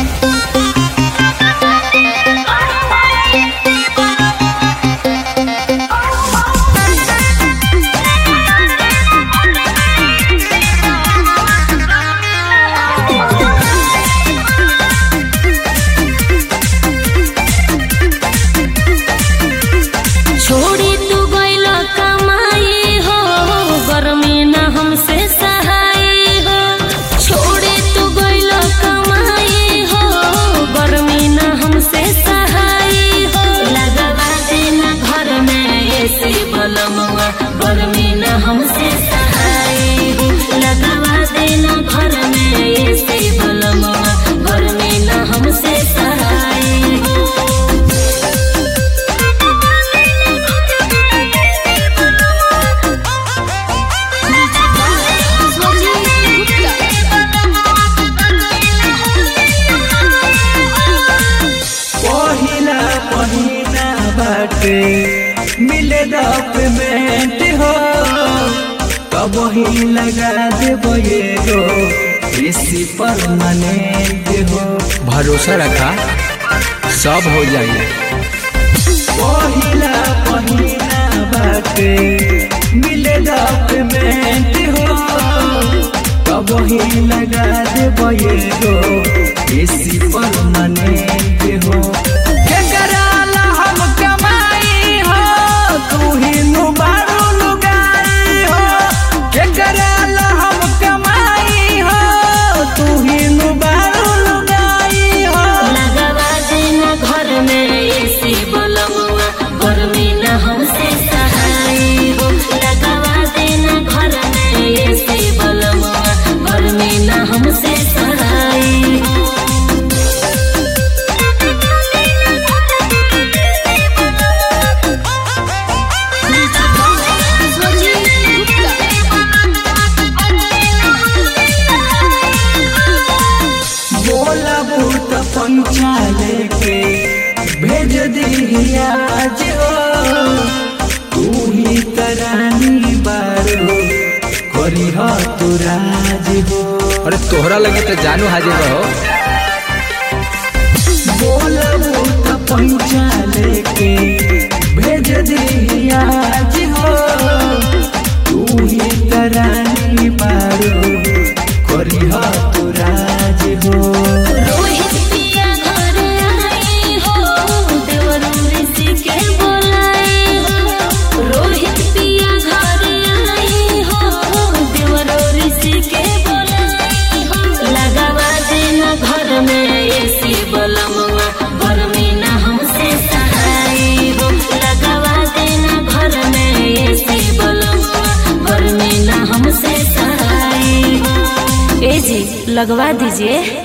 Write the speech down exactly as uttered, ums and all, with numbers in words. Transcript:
गर्मी न हमसे सहाय लगवा देना घर में ऐसे बलमवा गर्मी न हमसे सहाय। पहिला पहिना बाटे मिले डॉक्यूमेंट हो कब ही लगा देबो ये गो इसी परमानेंट हो। भरोसा रखा सब हो जाए। पहिला पहिना बाटे मिले डॉक्यूमेंट हो कब ही लगा देबो ये गो इसी परमानेंट हो। गर्मी न हमसे सहाय लगवा देना घर में ऐसे बलमवा गर्मी न हमसे सहाय। बोला भूत पंचाले के भेज दी आज हो तू ही तरानी बार हो करी हो तू राज हो। अरे तोहरा लगे तो जानू हाजिर रहो। बोला भूत पंचाले के भेज दी आज हो तू ही तरानी बार हो करी हो तू राज हो। गर्मी न हमसे सहाय लगवा देना घर में ऐसे बलमवा गर्मी न हमसे सहाय। ए जी लगवा दीजिए।